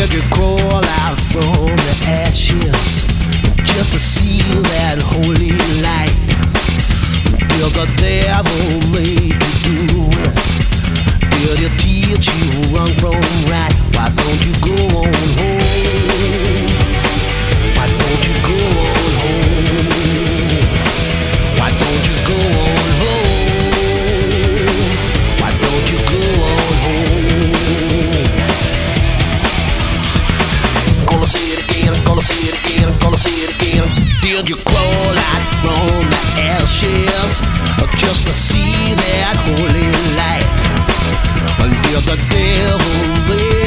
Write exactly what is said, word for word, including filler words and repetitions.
Did you crawl out from the ashes just to see that holy light? Did the devil make you do it? Did he teach you wrong from right? Why don't you go on home? Why don't you go on home? Why don't you go on home? Why don't you go on home? Gonna say it again, gonna say it again, gonna say it again. Did you crawl out from the ashes just to see that holy light? Did the devil